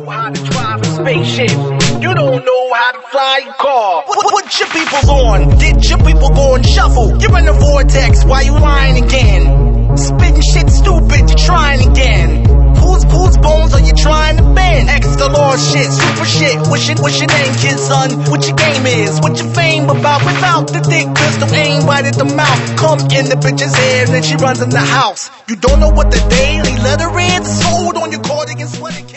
know how to drive a spaceship. You don't know how to fly a car. Put your people on, get your people going, shuffle. You're in the vortex while you lying again. Spitting shit stupid, you're trying again. Whose bones are you trying to bend? Extra law shit, super shit. What's your name, kid, son? What your game is? What your fame about? Without the dick pistol aim right at the mouth. Come in the bitch's head and then she runs in the house. You don't know what the daily letter is? Sold on your cardigan, sweater.